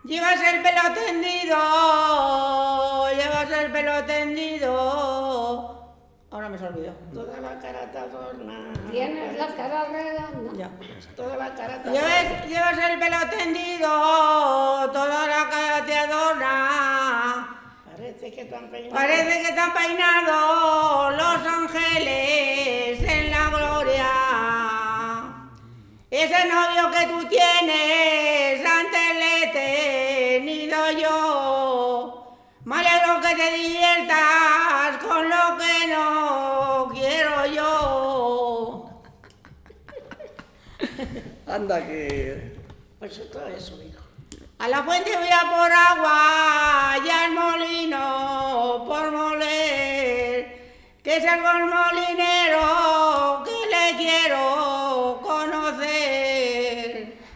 Llevas el pelo tendido, llevas el pelo tendido. Ahora me se olvidó. Toda la cara te adorna. Tienes la cara redonda. Ya. Toda la cara te adorna. Llevas el pelo tendido, toda la cara te adorna. Parece que te han peinado. Parece que te han peinado los ángeles en la gloria. Ese novio que tú tienes, antes le he tenido yo. Me alegro que te diviertas con lo que no quiero yo. Anda que... Pues todo eso, hijo. A la fuente voy a por agua y al molino por moler, que es el buen molinero que le quiero